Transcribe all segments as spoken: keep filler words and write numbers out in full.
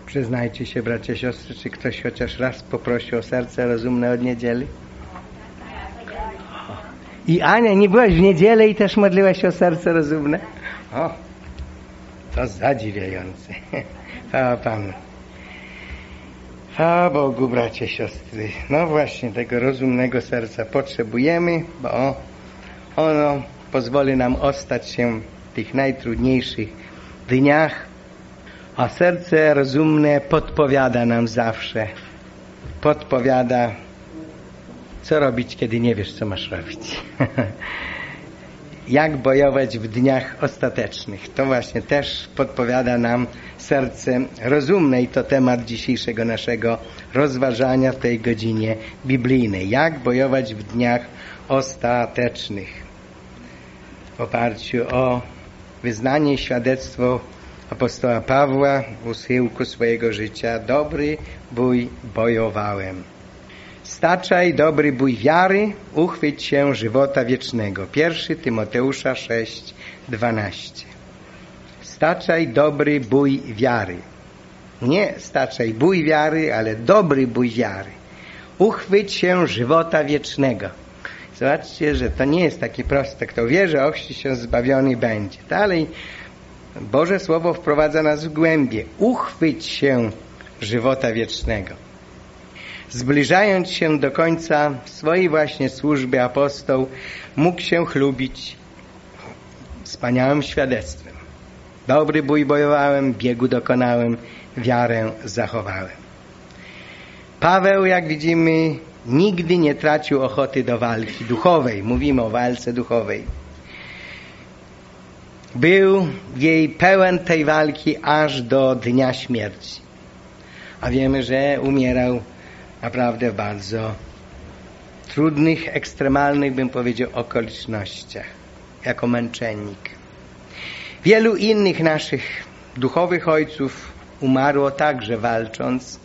Przyznajcie się, bracia, siostry, czy ktoś chociaż raz poprosił o serce rozumne od niedzieli? I Ania, nie byłaś w niedzielę i też modliłaś się o serce rozumne? O, to zadziwiające. Chwała Panu. Chwała Bogu, bracia, siostry. No właśnie, tego rozumnego serca potrzebujemy, bo ono pozwoli nam ostać się w tych najtrudniejszych dniach. A serce rozumne podpowiada nam zawsze. Podpowiada, co robić, kiedy nie wiesz, co masz robić. Jak bojować w dniach ostatecznych. To właśnie też podpowiada nam serce rozumne i to temat dzisiejszego naszego rozważania w tej godzinie biblijnej. Jak bojować w dniach ostatecznych. W oparciu o wyznanie i świadectwo apostoła Pawła u schyłku swojego życia. Dobry bój bojowałem. Staczaj dobry bój wiary, uchwyć się żywota wiecznego. Pierwszy Tymoteusza sześć, dwanaście. Staczaj dobry bój wiary. Nie staczaj bój wiary, ale dobry bój wiary. Uchwyć się żywota wiecznego. Zobaczcie, że to nie jest takie proste. Kto wierzy, ochrzci się, zbawiony będzie. Dalej Boże Słowo wprowadza nas w głębie. Uchwyć się żywota wiecznego. Zbliżając się do końca swojej właśnie służby, apostoł mógł się chlubić wspaniałym świadectwem. Dobry bój bojowałem, biegu dokonałem, wiarę zachowałem. Paweł, jak widzimy, nigdy nie tracił ochoty do walki duchowej. Mówimy o walce duchowej. Był jej pełen tej walki aż do dnia śmierci. A wiemy, że umierał naprawdę w bardzo trudnych, ekstremalnych, bym powiedział, okolicznościach. Jako męczennik. Wielu innych naszych duchowych ojców umarło także walcząc,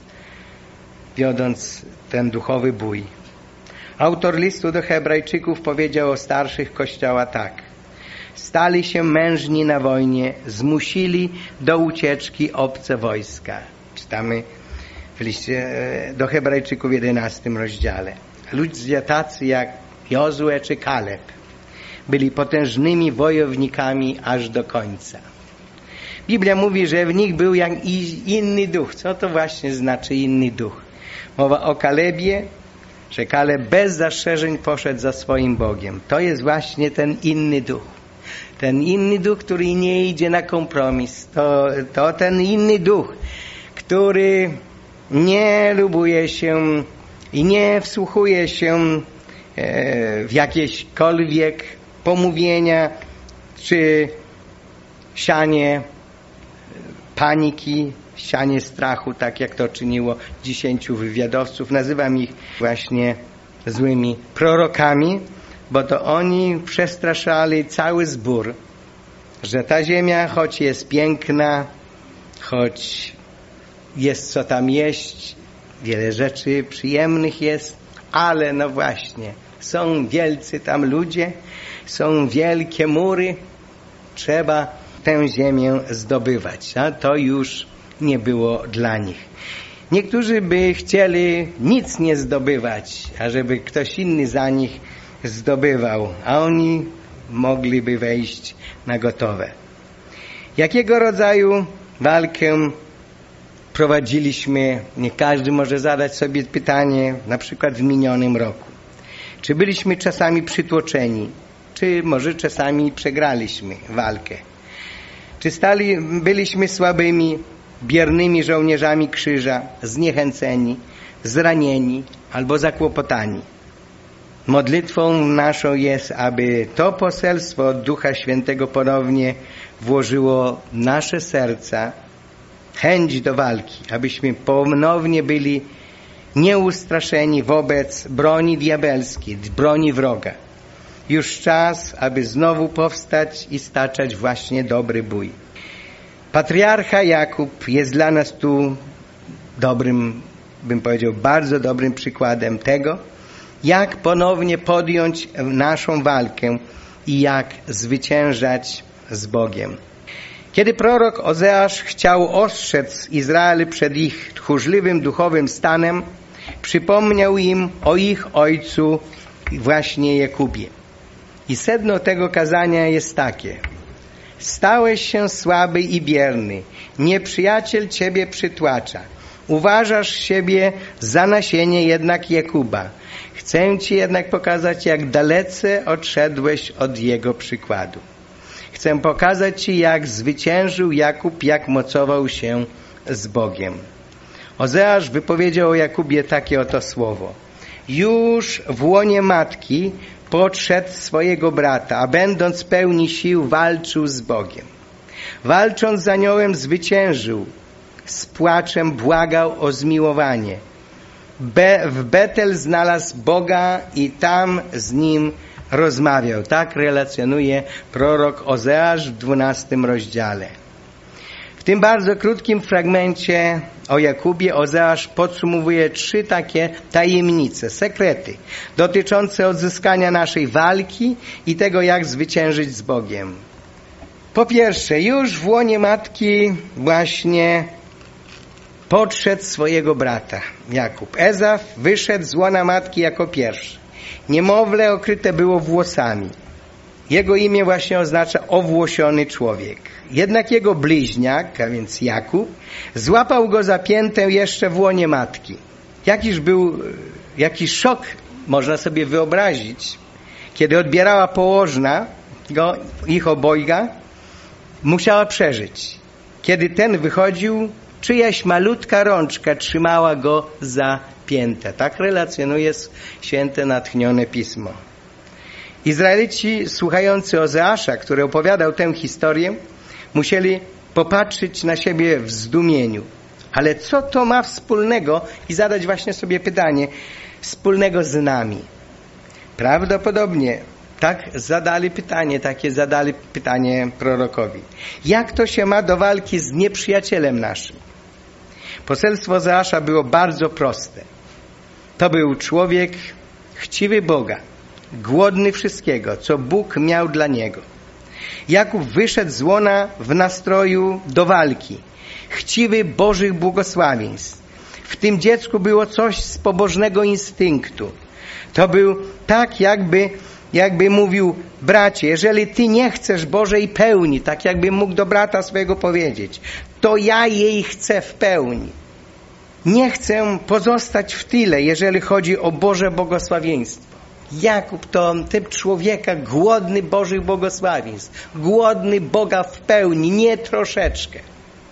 wiodąc ten duchowy bój. Autor listu do Hebrajczyków powiedział o starszych Kościoła tak. Stali się mężni na wojnie, zmusili do ucieczki obce wojska. Czytamy w liście do Hebrajczyków w jedenastym rozdziale. Ludzie tacy jak Jozue czy Kaleb byli potężnymi wojownikami aż do końca. Biblia mówi, że w nich był jak inny duch. Co to właśnie znaczy inny duch? Mowa o Kalebie, że Kaleb bez zastrzeżeń poszedł za swoim Bogiem. To jest właśnie ten inny duch. Ten inny duch, który nie idzie na kompromis. To, to ten inny duch, który nie lubuje się i nie wsłuchuje się w jakieśkolwiek pomówienia czy sianie paniki, sianie strachu, tak jak to czyniło dziesięciu wywiadowców. Nazywam ich właśnie złymi prorokami, bo to oni przestraszali cały zbór, że ta ziemia, choć jest piękna, choć jest co tam jeść, wiele rzeczy przyjemnych jest, ale no właśnie, są wielcy tam ludzie, są wielkie mury, trzeba tę ziemię zdobywać, a to już nie było dla nich. Niektórzy by chcieli nic nie zdobywać, a żeby ktoś inny za nich zdobywał, a oni mogliby wejść na gotowe. Jakiego rodzaju walkę prowadziliśmy? Nie każdy może zadać sobie pytanie, na przykład w minionym roku. Czy byliśmy czasami przytłoczeni? Czy może czasami przegraliśmy walkę? Czy stali, byliśmy słabymi, biernymi żołnierzami krzyża, zniechęceni, zranieni albo zakłopotani? Modlitwą naszą jest, aby to poselstwo Ducha Świętego ponownie włożyło w nasze serca chęć do walki, abyśmy ponownie byli nieustraszeni wobec broni diabelskiej, broni wroga. Już czas, aby znowu powstać i staczać właśnie dobry bój. Patriarcha Jakub jest dla nas tu dobrym, bym powiedział, bardzo dobrym przykładem tego, jak ponownie podjąć naszą walkę i jak zwyciężać z Bogiem. Kiedy prorok Ozeasz chciał ostrzec Izrael przed ich tchórzliwym duchowym stanem, przypomniał im o ich ojcu właśnie Jakubie. I sedno tego kazania jest takie: stałeś się słaby i bierny, nieprzyjaciel ciebie przytłacza. Uważasz siebie za nasienie jednak Jakuba. Chcę ci jednak pokazać, jak dalece odszedłeś od jego przykładu. Chcę pokazać ci, jak zwyciężył Jakub, jak mocował się z Bogiem. Ozeasz wypowiedział o Jakubie takie oto słowo: już w łonie matki podszedł swojego brata, a będąc pełni sił walczył z Bogiem. Walcząc z aniołem zwyciężył, z płaczem błagał o zmiłowanie. Be, w Betel znalazł Boga i tam z nim rozmawiał. Tak relacjonuje prorok Ozeasz w dwunastym rozdziale. W tym bardzo krótkim fragmencie o Jakubie Ozeasz podsumowuje trzy takie tajemnice, sekrety dotyczące odzyskania naszej walki i tego, jak zwyciężyć z Bogiem. Po pierwsze, już w łonie matki właśnie podszedł swojego brata Jakub. Ezaf wyszedł z łona matki jako pierwszy. Niemowlę okryte było włosami. Jego imię właśnie oznacza owłosiony człowiek. Jednak jego bliźniak, a więc Jakub, złapał go za piętę jeszcze w łonie matki. Jakiż był, jaki szok można sobie wyobrazić, kiedy odbierała położna go, ich obojga, musiała przeżyć. Kiedy ten wychodził, czyjaś malutka rączka trzymała go za piętę. Tak relacjonuje święte natchnione Pismo. Izraelici słuchający Ozeasza, który opowiadał tę historię, musieli popatrzeć na siebie w zdumieniu. Ale co to ma wspólnego, i zadać właśnie sobie pytanie, wspólnego z nami? Prawdopodobnie tak zadali pytanie, takie zadali pytanie prorokowi. Jak to się ma do walki z nieprzyjacielem naszym? Poselstwo Ozeasza było bardzo proste. To był człowiek chciwy Boga, głodny wszystkiego, co Bóg miał dla niego. Jakub wyszedł z łona w nastroju do walki, chciwy Bożych błogosławieństw. W tym dziecku było coś z pobożnego instynktu. To był tak jakby, jakby mówił: bracie, jeżeli ty nie chcesz Bożej pełni, tak jakby mógł do brata swojego powiedzieć, to ja jej chcę w pełni. Nie chcę pozostać w tyle, jeżeli chodzi o Boże błogosławieństwo. Jakub to typ człowieka głodny Bożych błogosławieństw, głodny Boga w pełni, nie troszeczkę.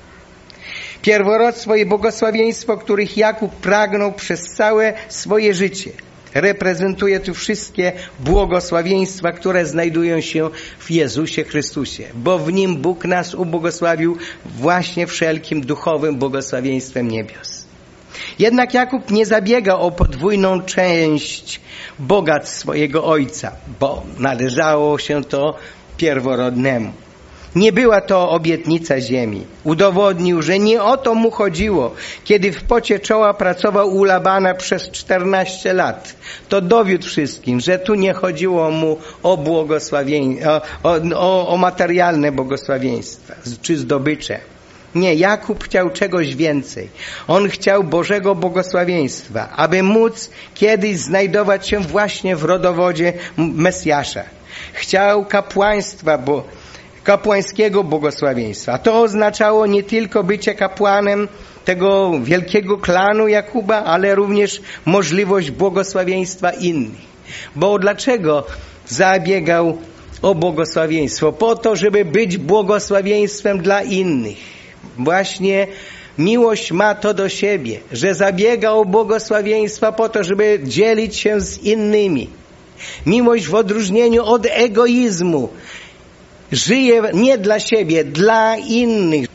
Pierworodstwo i błogosławieństwo, których Jakub pragnął przez całe swoje życie, reprezentuje tu wszystkie błogosławieństwa, które znajdują się w Jezusie Chrystusie, bo w Nim Bóg nas ubłogosławił właśnie wszelkim duchowym błogosławieństwem niebios. Jednak Jakub nie zabiega o podwójną część bogactw swojego ojca, bo należało się to pierworodnemu. Nie była to obietnica ziemi. Udowodnił, że nie o to mu chodziło, kiedy w pocie czoła pracował u Labana przez czternaście lat. To dowiódł wszystkim, że tu nie chodziło mu o błogosławieństwo, o, o, o materialne błogosławieństwa czy zdobycze. Nie, Jakub chciał czegoś więcej. On chciał Bożego błogosławieństwa, aby móc kiedyś znajdować się właśnie w rodowodzie Mesjasza. Chciał kapłaństwa, bo kapłańskiego błogosławieństwa. To oznaczało nie tylko bycie kapłanem tego wielkiego klanu Jakuba, ale również możliwość błogosławieństwa innych. Bo dlaczego zabiegał o błogosławieństwo? Po to, żeby być błogosławieństwem dla innych. Właśnie miłość ma to do siebie, że zabiega o błogosławieństwa po to, żeby dzielić się z innymi. Miłość w odróżnieniu od egoizmu żyje nie dla siebie, dla innych.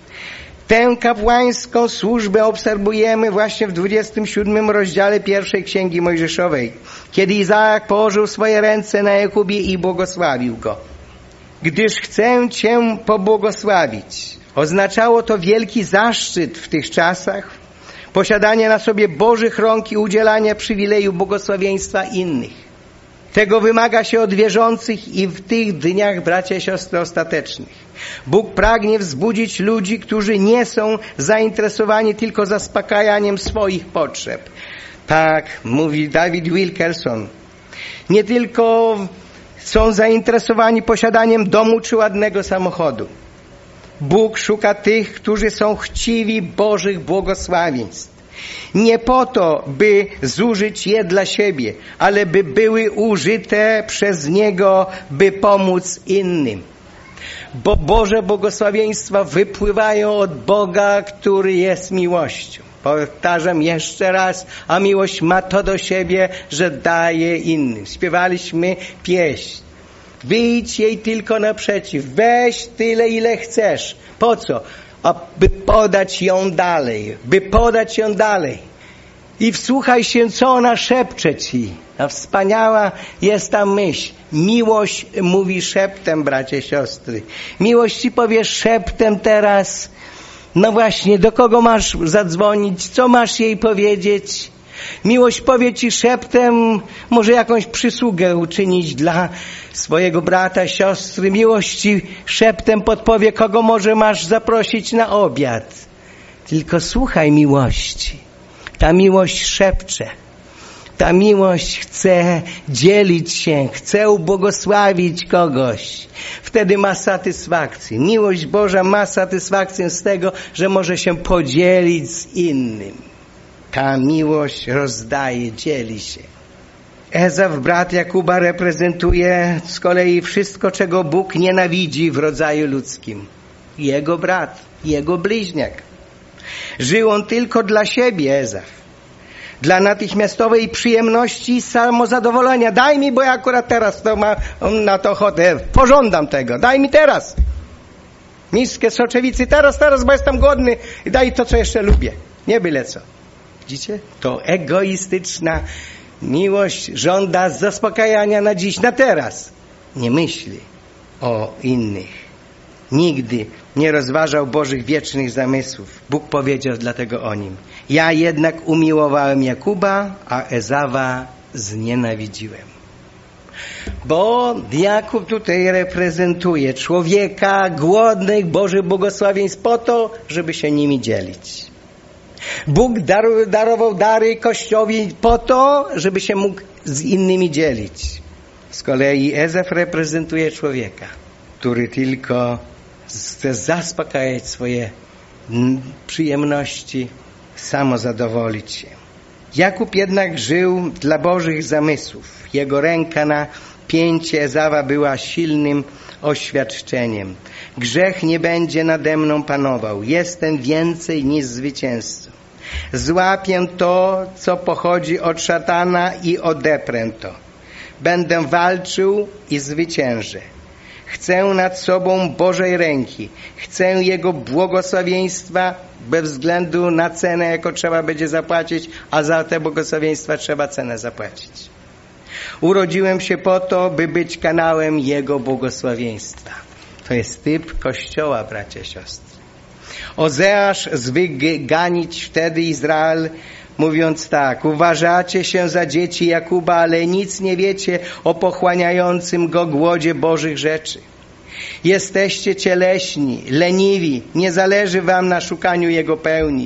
Tę kapłańską służbę obserwujemy właśnie w dwudziestym siódmym rozdziale pierwszej Księgi Mojżeszowej, kiedy Izaak położył swoje ręce na Jakubie i błogosławił go. Gdyż chcę Cię pobłogosławić. Oznaczało to wielki zaszczyt w tych czasach, posiadanie na sobie Bożych rąk i udzielanie przywileju błogosławieństwa innych. Tego wymaga się od wierzących i w tych dniach, bracia i siostry, ostatecznych. Bóg pragnie wzbudzić ludzi, którzy nie są zainteresowani tylko zaspokajaniem swoich potrzeb. Tak mówi David Wilkerson. Nie tylko są zainteresowani posiadaniem domu czy ładnego samochodu. Bóg szuka tych, którzy są chciwi Bożych błogosławieństw. Nie po to, by zużyć je dla siebie, ale by były użyte przez Niego, by pomóc innym. Bo Boże błogosławieństwa wypływają od Boga, który jest miłością. Powtarzam jeszcze raz, a miłość ma to do siebie, że daje innym. Śpiewaliśmy pieśń. Wyjdź jej tylko naprzeciw. Weź tyle, ile chcesz. Po co? Aby podać ją dalej. By podać ją dalej. I wsłuchaj się, co ona szepcze ci. A wspaniała jest ta myśl. Miłość mówi szeptem, bracie, siostry. Miłość ci powie szeptem teraz. No właśnie, do kogo masz zadzwonić? Co masz jej powiedzieć? Miłość powie ci szeptem, może jakąś przysługę uczynić dla swojego brata, siostry. Miłość ci szeptem podpowie, kogo może masz zaprosić na obiad. Tylko słuchaj miłości. Ta miłość szepcze. Ta miłość chce dzielić się, chce ubłogosławić kogoś. Wtedy ma satysfakcję. Miłość Boża ma satysfakcję z tego, że może się podzielić z innym. Ta miłość rozdaje, dzieli się. Ezaf, brat Jakuba, reprezentuje z kolei wszystko, czego Bóg nienawidzi w rodzaju ludzkim. Jego brat, jego bliźniak. Żył on tylko dla siebie, Ezaf. Dla natychmiastowej przyjemności i samozadowolenia. Daj mi, bo ja akurat teraz to mam na to ochotę. Pożądam tego. Daj mi teraz. Miskę soczewicy teraz, teraz, bo jestem głodny. I daj to, co jeszcze lubię. Nie byle co. Widzicie? To egoistyczna miłość żąda zaspokajania na dziś, na teraz. Nie myśli o innych. Nigdy nie rozważał Bożych wiecznych zamysłów. Bóg powiedział dlatego o nim. Ja jednak umiłowałem Jakuba, a Ezawa znienawidziłem. Bo Jakub tutaj reprezentuje człowieka głodnych Bożych błogosławieństw po to, żeby się nimi dzielić. Bóg darował dary Kościołowi po to, żeby się mógł z innymi dzielić. Z kolei Ezaf reprezentuje człowieka, który tylko chce zaspokajać swoje przyjemności, samozadowolić się. Jakub jednak żył dla Bożych zamysłów. Jego ręka na pięcie Ezawa była silnym oświadczeniem. Grzech nie będzie nade mną panował. Jestem więcej niż zwycięzcą. Złapię to, co pochodzi od szatana i odeprę to. Będę walczył i zwyciężę. Chcę nad sobą Bożej ręki. Chcę Jego błogosławieństwa bez względu na cenę, jaką trzeba będzie zapłacić, a za te błogosławieństwa trzeba cenę zapłacić. Urodziłem się po to, by być kanałem Jego błogosławieństwa. To jest typ Kościoła, bracia, siostry. Ozeasz zwykł ganić wtedy Izrael, mówiąc tak: uważacie się za dzieci Jakuba, ale nic nie wiecie o pochłaniającym go głodzie Bożych rzeczy. Jesteście cieleśni, leniwi, nie zależy wam na szukaniu Jego pełni.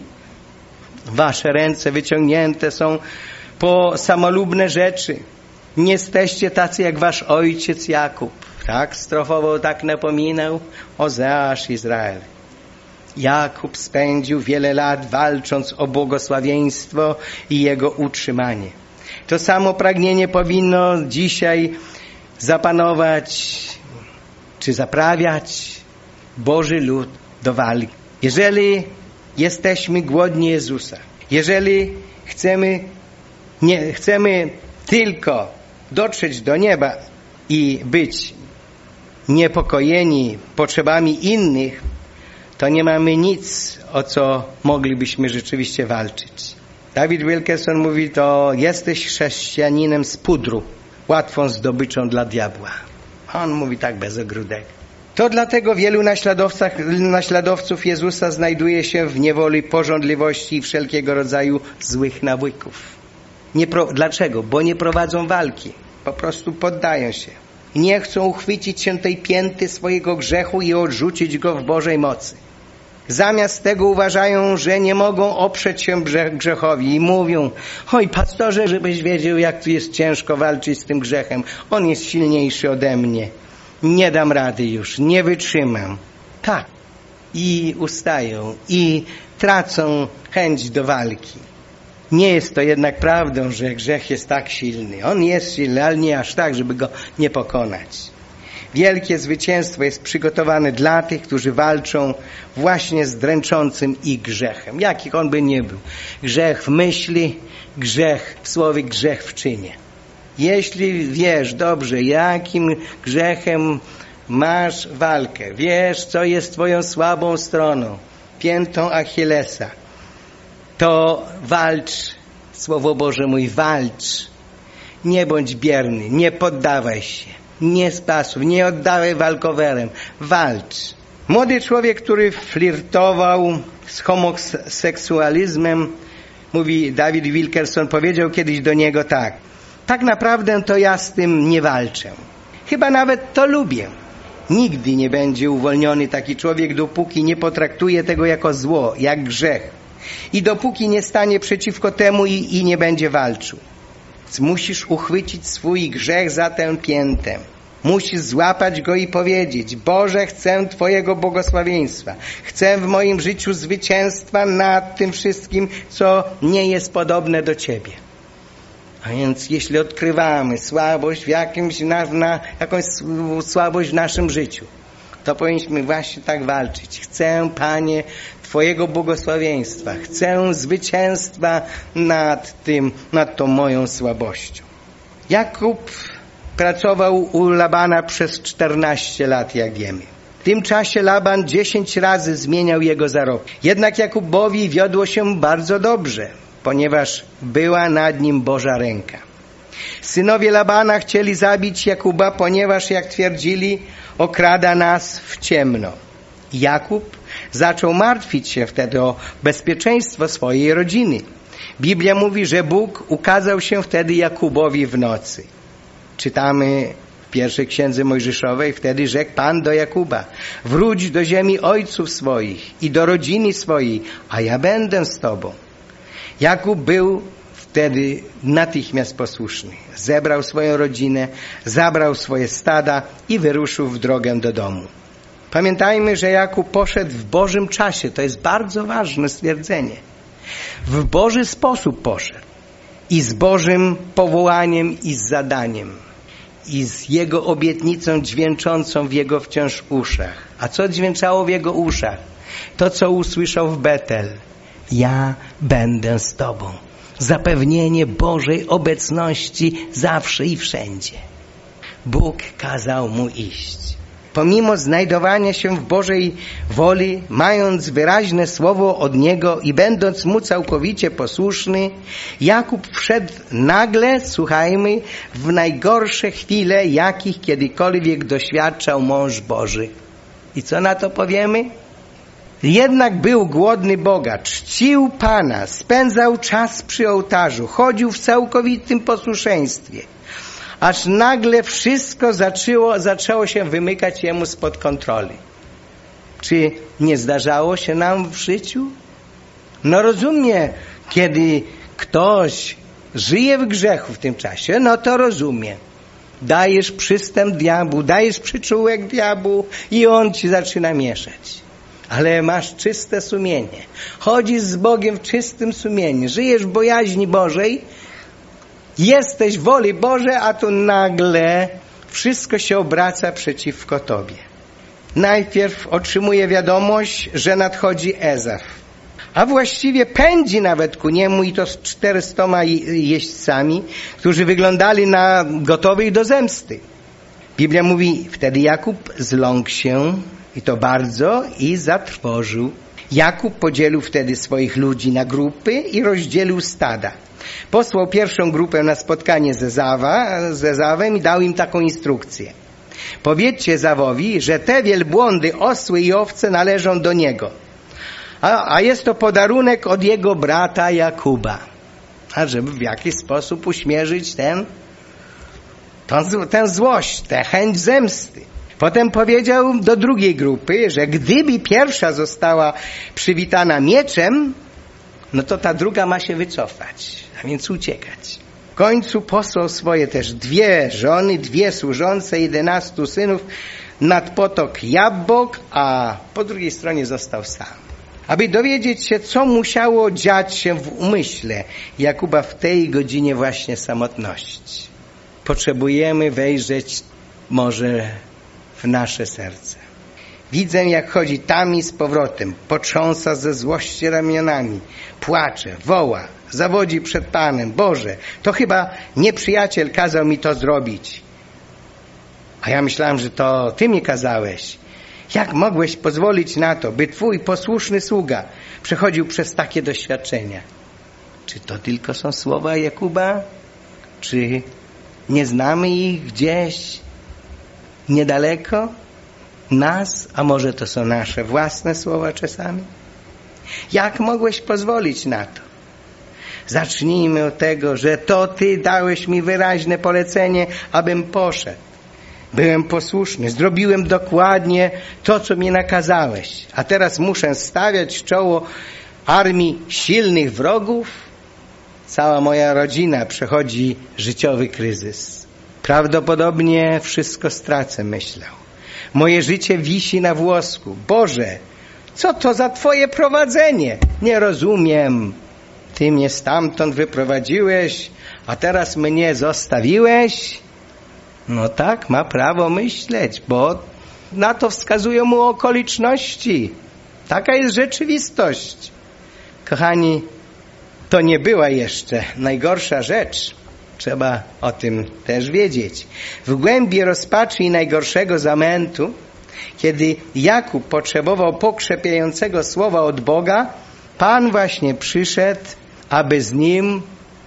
Wasze ręce wyciągnięte są po samolubne rzeczy. Nie jesteście tacy jak wasz ojciec Jakub. Tak strofowo tak napominał Ozeasz Izrael. Jakub spędził wiele lat walcząc o błogosławieństwo i jego utrzymanie. To samo pragnienie powinno dzisiaj zapanować czy zaprawiać Boży lud do walki. Jeżeli jesteśmy głodni Jezusa, jeżeli chcemy, nie, chcemy tylko dotrzeć do nieba i być niepokojeni potrzebami innych, to nie mamy nic, o co moglibyśmy rzeczywiście walczyć. David Wilkerson mówi, to jesteś chrześcijaninem z pudru, łatwą zdobyczą dla diabła. On mówi tak bez ogródek. To dlatego wielu naśladowców Jezusa znajduje się w niewoli pożądliwości i wszelkiego rodzaju złych nawyków. Nie pro... Dlaczego? Bo nie prowadzą walki. po prostu poddają się. Nie chcą uchwycić się tej pięty swojego grzechu i odrzucić go w Bożej mocy. Zamiast tego uważają, że nie mogą oprzeć się grzechowi i mówią: oj, pastorze, żebyś wiedział, jak tu jest ciężko walczyć z tym grzechem. On jest silniejszy ode mnie. Nie dam rady już, nie wytrzymam. Tak. I ustają i tracą chęć do walki. Nie jest to jednak prawdą, że grzech jest tak silny. On jest silny, ale nie aż tak, żeby go nie pokonać. Wielkie zwycięstwo jest przygotowane dla tych, którzy walczą właśnie z dręczącym ich grzechem. Jakich on by nie był. Grzech w myśli, grzech w słowie, grzech w czynie. Jeśli wiesz dobrze, jakim grzechem masz walkę, wiesz, co jest twoją słabą stroną, piętą Achillesa, to walcz, Słowo Boże mówi, walcz. Nie bądź bierny, nie poddawaj się, nie spasuj, nie oddawaj walkowerem, walcz. Młody człowiek, który flirtował z homoseksualizmem, mówi David Wilkerson, powiedział kiedyś do niego tak: tak naprawdę to ja z tym nie walczę. Chyba nawet to lubię. Nigdy nie będzie uwolniony taki człowiek, dopóki nie potraktuje tego jako zło, jak grzech. I dopóki nie stanie przeciwko temu i, i nie będzie walczył. Musisz uchwycić swój grzech za tę piętę. Musisz złapać go i powiedzieć: Boże, chcę Twojego błogosławieństwa. Chcę w moim życiu zwycięstwa nad tym wszystkim, co nie jest podobne do Ciebie. A więc jeśli odkrywamy słabość w jakimś, na, na, jakąś słabość w naszym życiu, to powinniśmy właśnie tak walczyć. Chcę, Panie, Twojego błogosławieństwa. Chcę zwycięstwa nad tym, nad tą moją słabością. Jakub pracował u Labana przez czternaście lat, jak wiemy. W tym czasie Laban dziesięć razy zmieniał jego zarobki. Jednak Jakubowi wiodło się bardzo dobrze, ponieważ była nad nim Boża ręka. Synowie Labana chcieli zabić Jakuba, ponieważ, jak twierdzili, okrada nas w ciemno. Jakub zaczął martwić się wtedy o bezpieczeństwo swojej rodziny. Biblia mówi, że Bóg ukazał się wtedy Jakubowi w nocy. Czytamy w pierwszej księdze Mojżeszowej: wtedy rzekł Pan do Jakuba: wróć do ziemi ojców swoich i do rodziny swojej, a ja będę z tobą. Jakub był wtedy natychmiast posłuszny. Zebrał swoją rodzinę, zabrał swoje stada i wyruszył w drogę do domu. Pamiętajmy, że Jakub poszedł w Bożym czasie. To jest bardzo ważne stwierdzenie. W Boży sposób poszedł. I z Bożym powołaniem i z zadaniem. I z Jego obietnicą dźwięczącą w Jego wciąż uszach. A co dźwięczało w Jego uszach? To, co usłyszał w Betel. Ja będę z Tobą. Zapewnienie Bożej obecności zawsze i wszędzie. Bóg kazał mu iść. Pomimo znajdowania się w Bożej woli, mając wyraźne słowo od Niego i będąc Mu całkowicie posłuszny, Jakub wszedł nagle, słuchajmy, w najgorsze chwile, jakich kiedykolwiek doświadczał mąż Boży. I co na to powiemy? Jednak był głodny Boga, czcił Pana, spędzał czas przy ołtarzu, chodził w całkowitym posłuszeństwie. Aż nagle wszystko zaczęło, zaczęło się wymykać jemu spod kontroli. Czy nie zdarzało się nam w życiu? No rozumie, kiedy ktoś żyje w grzechu w tym czasie, no to rozumie. Dajesz przystęp diabłu, dajesz przyczółek diabłu i on ci zaczyna mieszać. Ale masz czyste sumienie. Chodzisz z Bogiem w czystym sumieniu. Żyjesz w bojaźni Bożej. Jesteś w woli Bożej, a tu nagle wszystko się obraca przeciwko tobie. Najpierw otrzymuje wiadomość, że nadchodzi Ezaf. A właściwie pędzi nawet ku niemu i to z czterystoma jeźdźcami, którzy wyglądali na gotowych do zemsty. Biblia mówi, wtedy Jakub zląkł się i to bardzo i zatrwożył. Jakub podzielił wtedy swoich ludzi na grupy i rozdzielił stada. Posłał pierwszą grupę na spotkanie z, Ezawa, z Ezawem i dał im taką instrukcję. Powiedzcie Ezawowi, że te wielbłądy, osły i owce należą do niego. A, a jest to podarunek od jego brata Jakuba. A żeby w jakiś sposób uśmierzyć ten tę, tę złość, tę chęć zemsty. Potem powiedział do drugiej grupy, że gdyby pierwsza została przywitana mieczem, no to ta druga ma się wycofać, a więc uciekać. W końcu posłał swoje też dwie żony, dwie służące, jedenastu synów nad potok Jabbok, a po drugiej stronie został sam. Aby dowiedzieć się, co musiało dziać się w umyśle Jakuba w tej godzinie właśnie samotności. Potrzebujemy wejrzeć może w nasze serce. Widzę, jak chodzi tam i z powrotem, potrząsa ze złości ramionami, płacze, woła, zawodzi przed Panem. Boże, to chyba nieprzyjaciel kazał mi to zrobić. A ja myślałem, że to Ty mi kazałeś. Jak mogłeś pozwolić na to, by Twój posłuszny sługa przechodził przez takie doświadczenia? Czy to tylko są słowa Jakuba? Czy nie znamy ich gdzieś niedaleko nas? A może to są nasze własne słowa czasami? Jak mogłeś pozwolić na to? Zacznijmy od tego, że to Ty dałeś mi wyraźne polecenie, abym poszedł. Byłem posłuszny, zrobiłem dokładnie to, co mi nakazałeś. A teraz muszę stawiać w czoło armii silnych wrogów? Cała moja rodzina przechodzi życiowy kryzys. Prawdopodobnie wszystko stracę, myślał. Moje życie wisi na włosku. Boże, co to za Twoje prowadzenie? Nie rozumiem. Ty mnie stamtąd wyprowadziłeś, a teraz mnie zostawiłeś? No tak, ma prawo myśleć, bo na to wskazują mu okoliczności. Taka jest rzeczywistość. Kochani, to nie była jeszcze najgorsza rzecz. Trzeba o tym też wiedzieć. W głębi rozpaczy i najgorszego zamętu, kiedy Jakub potrzebował pokrzepiającego słowa od Boga, Pan właśnie przyszedł, aby z nim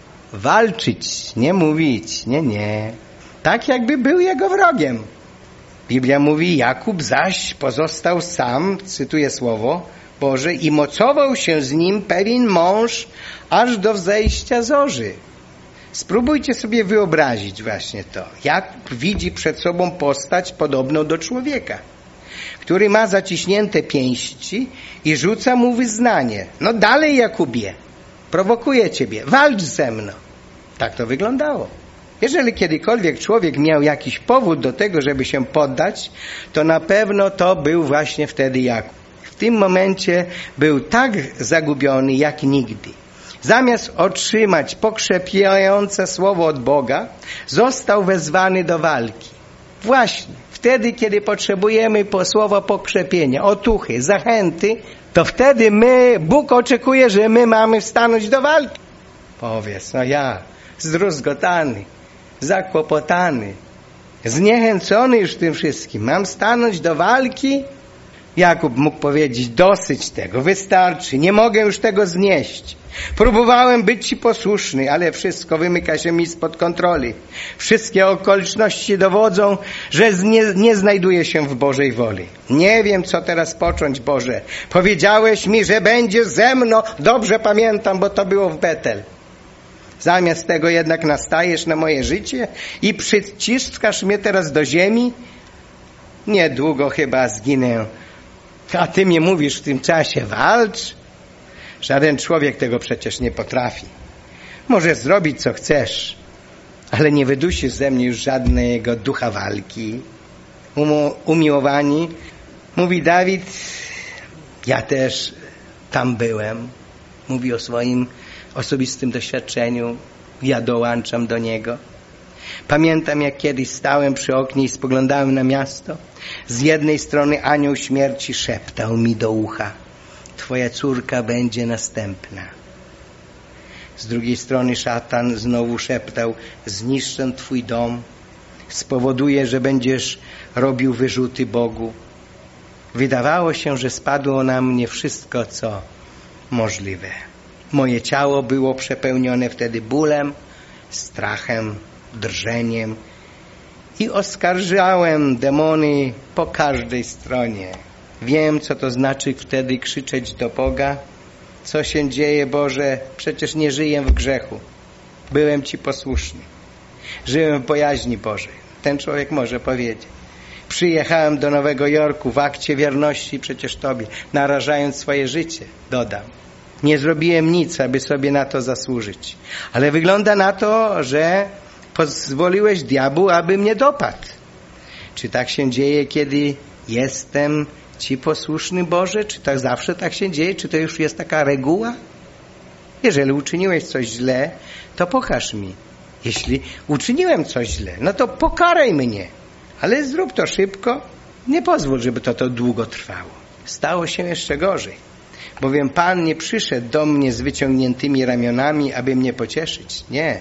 walczyć, nie mówić, nie, nie. Tak jakby był jego wrogiem. Biblia mówi, Jakub zaś pozostał sam, cytuję słowo Boże, i mocował się z nim pewien mąż aż do wzejścia zorzy. Spróbujcie sobie wyobrazić właśnie to. Jakub widzi przed sobą postać podobną do człowieka, który ma zaciśnięte pięści i rzuca mu wyznanie. No dalej, Jakubie, prowokuję ciebie, walcz ze mną. Tak to wyglądało. Jeżeli kiedykolwiek człowiek miał jakiś powód do tego, żeby się poddać, to na pewno to był właśnie wtedy Jakub. W tym momencie był tak zagubiony jak nigdy. Zamiast otrzymać pokrzepiające słowo od Boga, został wezwany do walki. Właśnie wtedy, kiedy potrzebujemy po słowo pokrzepienia, otuchy, zachęty, to wtedy my, Bóg oczekuje, że my mamy stanąć do walki. Powiedz, no ja, zdruzgotany, zakłopotany, zniechęcony już tym wszystkim, mam stanąć do walki? Jakub mógł powiedzieć, dosyć tego, wystarczy, nie mogę już tego znieść. Próbowałem być Ci posłuszny, ale wszystko wymyka się mi spod kontroli. Wszystkie okoliczności dowodzą, że nie, nie znajduję się w Bożej woli. Nie wiem, co teraz począć, Boże. Powiedziałeś mi, że będziesz ze mną. Dobrze pamiętam, bo to było w Betel. Zamiast tego jednak nastajesz na moje życie i przyciskasz mnie teraz do ziemi. Niedługo chyba zginę. A Ty mi mówisz w tym czasie, walcz. Żaden człowiek tego przecież nie potrafi. Możesz zrobić, co chcesz, ale nie wydusisz ze mnie już żadnego ducha walki. Umo- umiłowani, mówi Dawid, ja też tam byłem. Mówi o swoim osobistym doświadczeniu. Ja dołączam do niego. Pamiętam, jak kiedyś stałem przy oknie i spoglądałem na miasto. Z jednej strony anioł śmierci szeptał mi do ucha, Twoja córka będzie następna. Z drugiej strony szatan znowu szeptał, zniszczę Twój dom, spowoduję, że będziesz robił wyrzuty Bogu. Wydawało się, że spadło na mnie wszystko, co możliwe. Moje ciało było przepełnione wtedy bólem, strachem, drżeniem i oskarżałem demony po każdej stronie. Wiem, co to znaczy wtedy krzyczeć do Boga. Co się dzieje, Boże? Przecież nie żyję w grzechu. Byłem Ci posłuszny. Żyłem po jaźni Bożej. Ten człowiek może powiedzieć. Przyjechałem do Nowego Jorku w akcie wierności przecież Tobie, narażając swoje życie, dodam. Nie zrobiłem nic, aby sobie na to zasłużyć. Ale wygląda na to, że pozwoliłeś diabłu, aby mnie dopadł. Czy tak się dzieje, kiedy jestem Ci posłuszny, Boże? Czy tak zawsze tak się dzieje? Czy to już jest taka reguła? Jeżeli uczyniłeś coś źle, to pokaż mi. Jeśli uczyniłem coś źle, no to pokaraj mnie. Ale zrób to szybko. Nie pozwól, żeby to, to długo trwało. Stało się jeszcze gorzej. Bowiem Pan nie przyszedł do mnie z wyciągniętymi ramionami, aby mnie pocieszyć. Nie.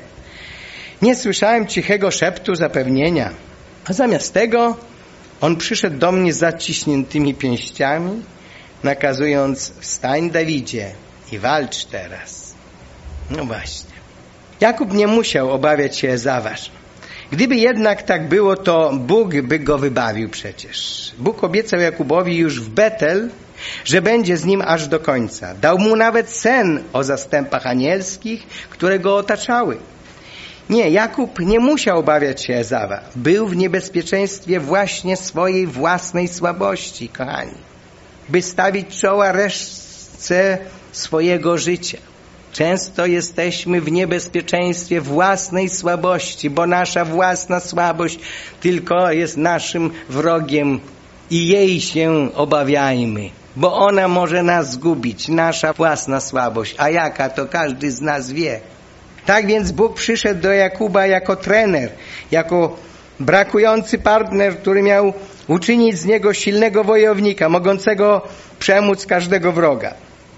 Nie słyszałem cichego szeptu zapewnienia. A zamiast tego On przyszedł do mnie z zaciśniętymi pięściami, nakazując: wstań, Dawidzie, i walcz teraz. No właśnie. Jakub nie musiał obawiać się Ezawa. Gdyby jednak tak było, to Bóg by go wybawił przecież. Bóg obiecał Jakubowi już w Betel, że będzie z nim aż do końca. Dał mu nawet sen o zastępach anielskich, które go otaczały. Nie, Jakub nie musiał obawiać się Ezawa. Był w niebezpieczeństwie właśnie swojej własnej słabości, kochani. By stawić czoła resztce swojego życia. Często jesteśmy w niebezpieczeństwie własnej słabości, bo nasza własna słabość tylko jest naszym wrogiem i jej się obawiajmy, bo ona może nas zgubić, nasza własna słabość. A jaka, to każdy z nas wie. Tak więc Bóg przyszedł do Jakuba jako trener, jako brakujący partner, który miał uczynić z niego silnego wojownika, mogącego przemóc każdego wroga.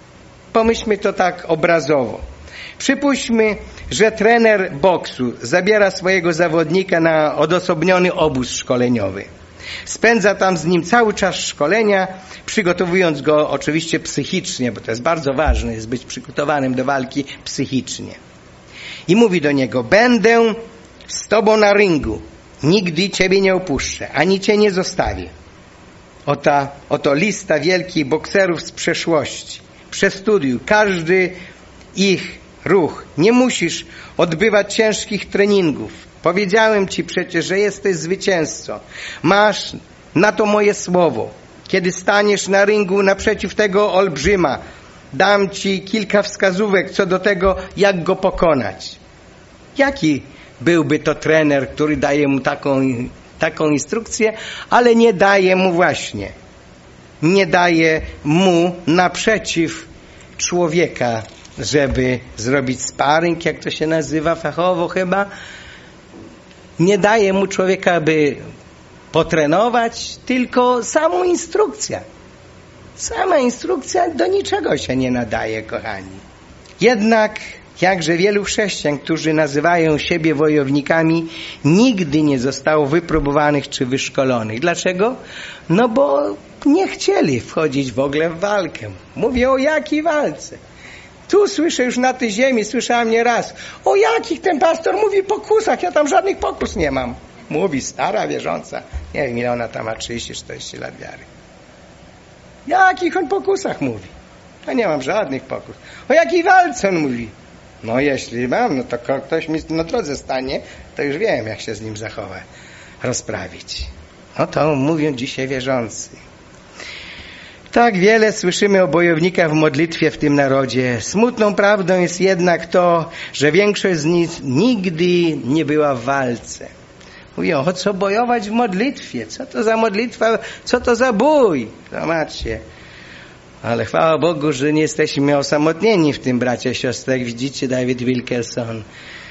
Pomyślmy to tak obrazowo. Przypuśćmy, że trener boksu zabiera swojego zawodnika na odosobniony obóz szkoleniowy. Spędza tam z nim cały czas szkolenia, przygotowując go oczywiście psychicznie, bo to jest bardzo ważne, jest być przygotowanym do walki psychicznie. I mówi do niego: będę z tobą na ringu, nigdy ciebie nie opuszczę, ani cię nie zostawię. Oto, oto lista wielkich bokserów z przeszłości. Przestudiuj każdy ich ruch. Nie musisz odbywać ciężkich treningów. Powiedziałem ci przecież, że jesteś zwycięzcą. Masz na to moje słowo. Kiedy staniesz na ringu naprzeciw tego olbrzyma, dam ci kilka wskazówek co do tego, jak go pokonać. Jaki byłby to trener, który daje mu taką, taką instrukcję, ale nie daje mu właśnie. Nie daje mu naprzeciw człowieka, żeby zrobić sparring, jak to się nazywa fachowo chyba. Nie daje mu człowieka, by potrenować, tylko samą instrukcję. Sama instrukcja do niczego się nie nadaje, kochani. Jednak jakże wielu chrześcijan, którzy nazywają siebie wojownikami, nigdy nie zostało wypróbowanych czy wyszkolonych. Dlaczego? No bo nie chcieli wchodzić w ogóle w walkę. Mówię o jakiej walce? Tu słyszę już na tej ziemi, słyszałem nieraz, o jakich ten pastor mówi pokusach, ja tam żadnych pokus nie mam. Mówi stara wierząca, nie wiem ile ona tam ma, trzydzieści czterdzieści lat wiary. Jakich on pokusach mówi? Ja nie mam żadnych pokus. O jakiej walce on mówi? No jeśli mam, no to ktoś mi na drodze stanie, to już wiem, jak się z nim zachować, rozprawić. No to mówią dzisiaj wierzący. Tak wiele słyszymy o bojownikach w modlitwie w tym narodzie. Smutną prawdą jest jednak to, że większość z nich nigdy nie była w walce. Mówią, o co bojować w modlitwie? Co to za modlitwa? Co to za bój? Zobaczcie. Ale chwała Bogu, że nie jesteśmy osamotnieni w tym, bracia i siostry. Jak widzicie, David Wilkerson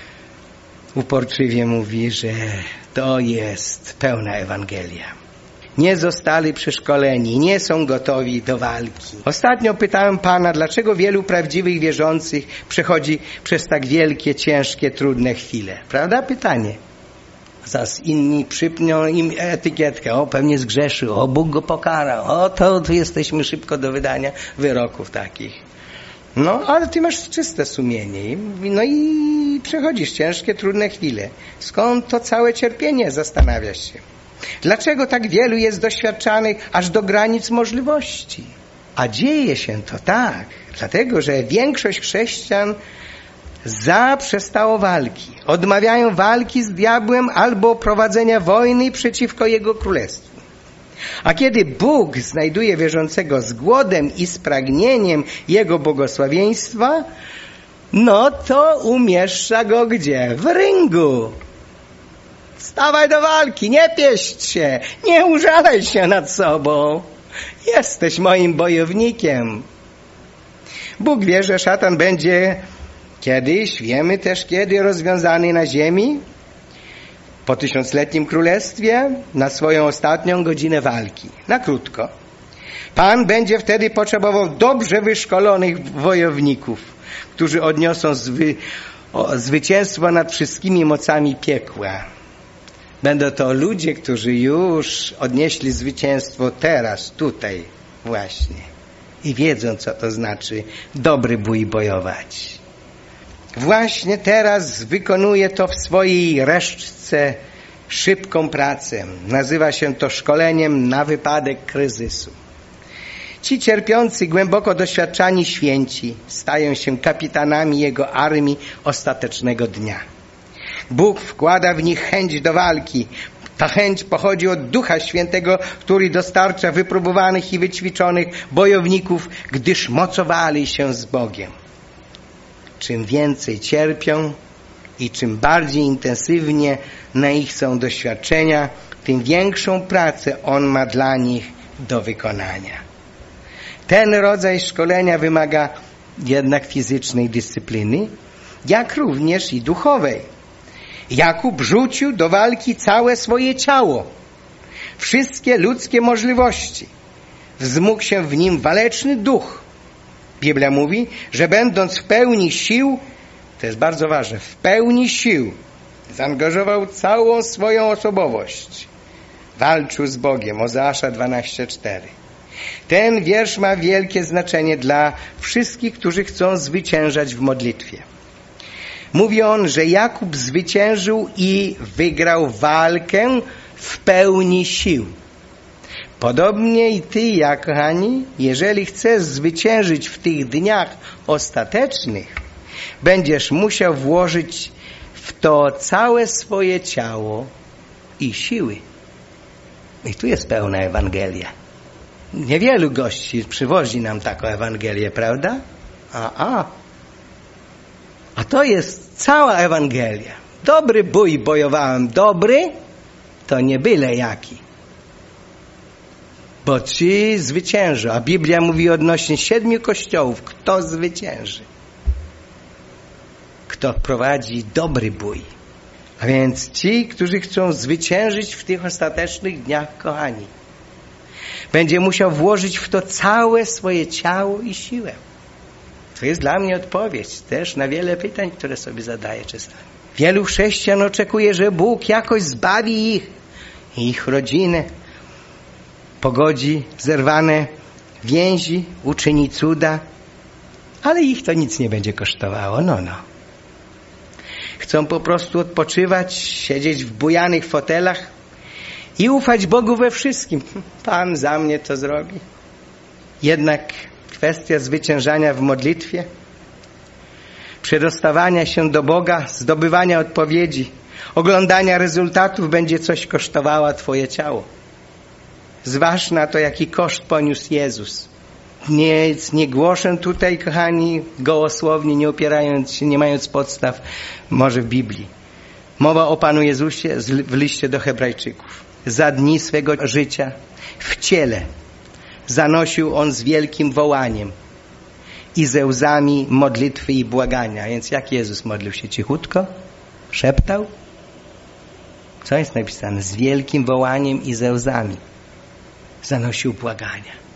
uporczywie mówi, że to jest pełna Ewangelia. Nie zostali przeszkoleni, nie są gotowi do walki. Ostatnio pytałem Pana, dlaczego wielu prawdziwych wierzących przechodzi przez tak wielkie, ciężkie, trudne chwile. Prawda? Pytanie. Zaraz inni przypnią im etykietkę, o pewnie zgrzeszył, o Bóg go pokarał, o to tu jesteśmy szybko do wydania wyroków takich. No, ale ty masz czyste sumienie, no i przechodzisz ciężkie, trudne chwile. Skąd to całe cierpienie, zastanawiasz się? Dlaczego tak wielu jest doświadczanych aż do granic możliwości? A dzieje się to tak, dlatego że większość chrześcijan zaprzestało walki. Odmawiają walki z diabłem albo prowadzenia wojny przeciwko jego królestwu. A kiedy Bóg znajduje wierzącego z głodem i z pragnieniem jego błogosławieństwa, no to umieszcza go gdzie? W ringu. Wstawaj do walki, nie pieść się, nie użalaj się nad sobą. Jesteś moim bojownikiem. Bóg wie, że szatan będzie kiedyś, wiemy też kiedy, rozwiązany na ziemi, po tysiącletnim królestwie, na swoją ostatnią godzinę walki. Na krótko. Pan będzie wtedy potrzebował dobrze wyszkolonych wojowników, którzy odniosą zwy, o, zwycięstwo nad wszystkimi mocami piekła. Będą to ludzie, którzy już odnieśli zwycięstwo teraz, tutaj właśnie. I wiedzą, co to znaczy dobry bój bojować. Właśnie teraz wykonuje to w swojej resztce szybką pracę. Nazywa się to szkoleniem na wypadek kryzysu. Ci cierpiący, głęboko doświadczani święci stają się kapitanami jego armii ostatecznego dnia. Bóg wkłada w nich chęć do walki. Ta chęć pochodzi od Ducha Świętego, który dostarcza wypróbowanych i wyćwiczonych bojowników, gdyż mocowali się z Bogiem. Czym więcej cierpią i czym bardziej intensywnie na ich są doświadczenia, tym większą pracę On ma dla nich do wykonania. Ten rodzaj szkolenia wymaga jednak fizycznej dyscypliny, jak również i duchowej. Jakub rzucił do walki całe swoje ciało, wszystkie ludzkie możliwości. Wzmógł się w nim waleczny duch. Biblia mówi, że będąc w pełni sił, to jest bardzo ważne, w pełni sił, zaangażował całą swoją osobowość. Walczył z Bogiem. Ozeasza dwanaście cztery. Ten wiersz ma wielkie znaczenie dla wszystkich, którzy chcą zwyciężać w modlitwie. Mówi on, że Jakub zwyciężył i wygrał walkę w pełni sił. Podobnie i ty, ja kochani, jeżeli chcesz zwyciężyć w tych dniach ostatecznych, będziesz musiał włożyć w to całe swoje ciało i siły. I tu jest pełna Ewangelia. Niewielu gości przywozi nam taką Ewangelię, prawda? A, a. A to jest cała Ewangelia. Dobry bój bojowałem. Dobry to nie byle jaki. Bo ci zwyciężą. A Biblia mówi odnośnie siedmiu kościołów. Kto zwycięży? Kto prowadzi dobry bój. A więc ci, którzy chcą zwyciężyć w tych ostatecznych dniach, kochani, będzie musiał włożyć w to całe swoje ciało i siłę. To jest dla mnie odpowiedź też na wiele pytań, które sobie zadaję czasami. Wielu chrześcijan oczekuje, że Bóg jakoś zbawi ich i ich rodzinę, pogodzi zerwane więzi, uczyni cuda, ale ich to nic nie będzie kosztowało. No, no. Chcą po prostu odpoczywać, siedzieć w bujanych fotelach i ufać Bogu we wszystkim. Pan za mnie to zrobi. Jednak kwestia zwyciężania w modlitwie, przedostawania się do Boga, zdobywania odpowiedzi, oglądania rezultatów będzie coś kosztowała twoje ciało. Zważ na to, jaki koszt poniósł Jezus. Nie, nie głoszę tutaj, kochani, gołosłownie, nie opierając się, nie mając podstaw, może w Biblii. Mowa o Panu Jezusie w liście do Hebrajczyków. Za dni swego życia w ciele zanosił On z wielkim wołaniem i ze łzami modlitwy i błagania. Więc jak Jezus modlił się? Cichutko? Szeptał? Co jest napisane? Z wielkim wołaniem i ze łzami zanosił błagania.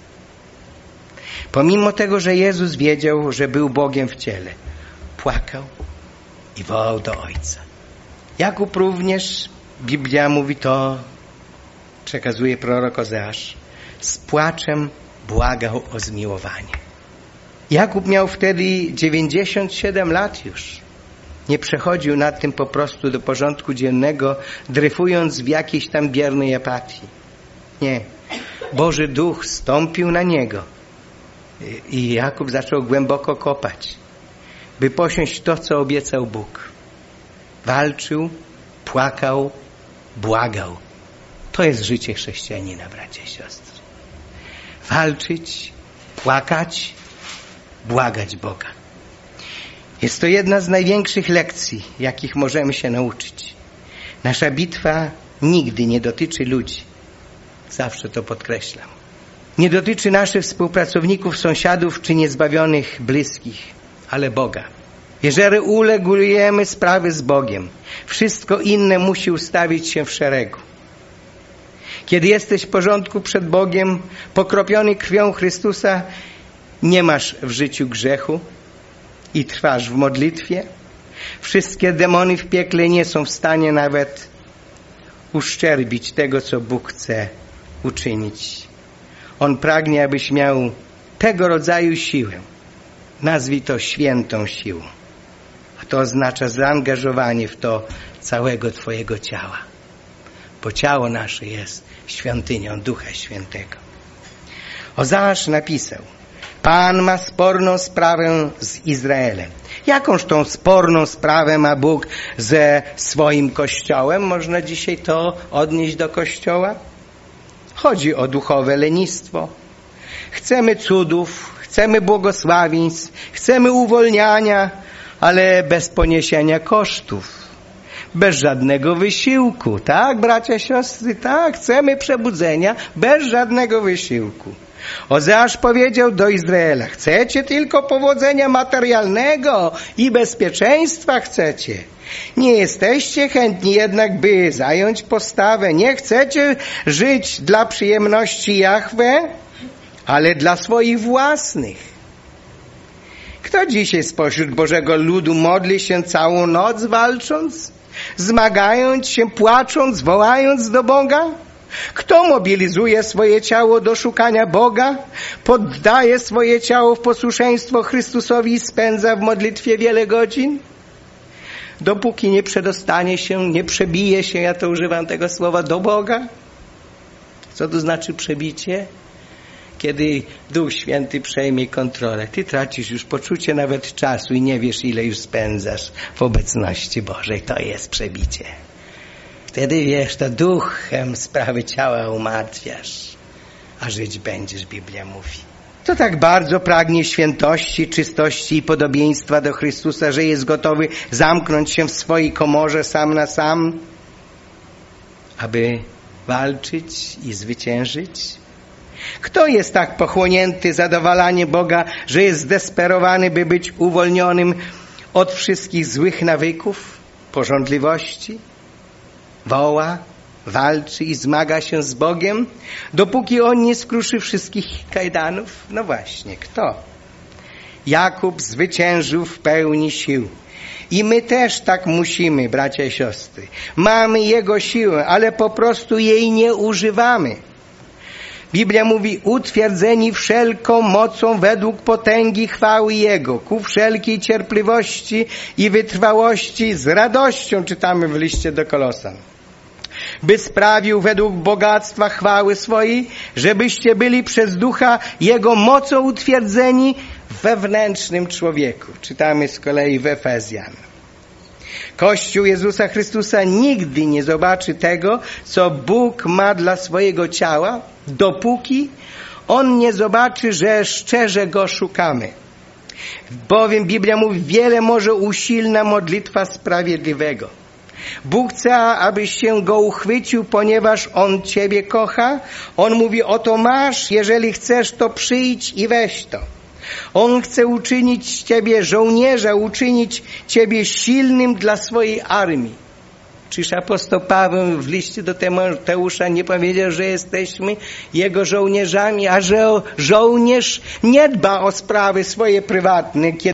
Pomimo tego, że Jezus wiedział, że był Bogiem w ciele, płakał i wołał do Ojca. Jakub również, Biblia mówi to, przekazuje prorok Ozeasz, z płaczem błagał o zmiłowanie. Jakub miał wtedy dziewięćdziesiąt siedem lat już. Nie przechodził nad tym po prostu do porządku dziennego, dryfując w jakiejś tam biernej apatii. Nie. Boży Duch stąpił na niego i Jakub zaczął głęboko kopać. by posiąść to, co obiecał Bóg. Walczył, płakał, błagał. To jest życie chrześcijanina, bracia i siostry. Walczyć, płakać, błagać Boga. Jest to jedna z największych lekcji, jakich możemy się nauczyć. Nasza bitwa nigdy nie dotyczy ludzi. Zawsze to podkreślam. Nie dotyczy naszych współpracowników, sąsiadów czy niezbawionych bliskich, ale Boga. Jeżeli uregulujemy sprawy z Bogiem, wszystko inne musi ustawić się w szeregu. Kiedy jesteś w porządku przed Bogiem, pokropiony krwią Chrystusa, nie masz w życiu grzechu i trwasz w modlitwie, wszystkie demony w piekle nie są w stanie nawet uszczerbić tego, co Bóg chce uczynić. On pragnie, abyś miał tego rodzaju siłę. Nazwij to świętą siłą. A to oznacza zaangażowanie w to całego twojego ciała. Bo ciało nasze jest świątynią Ducha Świętego. Ozeasz napisał: Pan ma sporną sprawę z Izraelem. Jakąż tą sporną sprawę ma Bóg ze swoim Kościołem? Można dzisiaj to odnieść do Kościoła? Chodzi o duchowe lenistwo. Chcemy cudów, chcemy błogosławieństw, chcemy uwolniania, ale bez poniesienia kosztów. Bez żadnego wysiłku. Tak, bracia, siostry, tak, chcemy przebudzenia bez żadnego wysiłku. Ozeasz powiedział do Izraela: chcecie tylko powodzenia materialnego i bezpieczeństwa chcecie. Nie jesteście chętni jednak, by zająć postawę. Nie chcecie żyć dla przyjemności Jahwe, ale dla swoich własnych. Kto dzisiaj spośród Bożego ludu modli się całą noc walcząc, zmagając się, płacząc, wołając do Boga? Kto mobilizuje swoje ciało do szukania Boga, poddaje swoje ciało w posłuszeństwo Chrystusowi i spędza w modlitwie wiele godzin? Dopóki nie przedostanie się, nie przebije się, ja to używam tego słowa, do Boga. Co to znaczy przebicie? Kiedy Duch Święty przejmie kontrolę. Ty tracisz już poczucie nawet czasu i nie wiesz, ile już spędzasz w obecności Bożej. To jest przebicie. Wtedy wiesz, to duchem sprawy ciała umartwiasz, a żyć będziesz, Biblia mówi. To tak bardzo pragnie świętości, czystości i podobieństwa do Chrystusa, że jest gotowy zamknąć się w swojej komorze sam na sam, aby walczyć i zwyciężyć? Kto jest tak pochłonięty zadowalaniem Boga, że jest zdesperowany, by być uwolnionym od wszystkich złych nawyków, pożądliwości? Woła, walczy i zmaga się z Bogiem, dopóki On nie skruszy wszystkich kajdanów? No właśnie, kto? Jakub zwyciężył w pełni sił. I my też tak musimy, bracia i siostry. Mamy Jego siłę, ale po prostu jej nie używamy. Biblia mówi: utwierdzeni wszelką mocą według potęgi chwały Jego, ku wszelkiej cierpliwości i wytrwałości z radością, czytamy w liście do Kolosan. By sprawił według bogactwa chwały swojej, żebyście byli przez Ducha Jego mocą utwierdzeni w wewnętrznym człowieku. Czytamy z kolei w Efezjan. Kościół Jezusa Chrystusa nigdy nie zobaczy tego, co Bóg ma dla swojego ciała, dopóki On nie zobaczy, że szczerze Go szukamy. Bowiem Biblia mówi: wiele może usilna modlitwa sprawiedliwego. Bóg chce, abyś się Go uchwycił, ponieważ On ciebie kocha. On mówi: oto masz, jeżeli chcesz, to przyjdź i weź to. On chce uczynić z ciebie żołnierza, uczynić ciebie silnym dla swojej armii. Czyż apostoł Paweł w liście do Tymoteusza nie powiedział, że jesteśmy jego żołnierzami, a że żołnierz nie dba o sprawy swoje prywatne,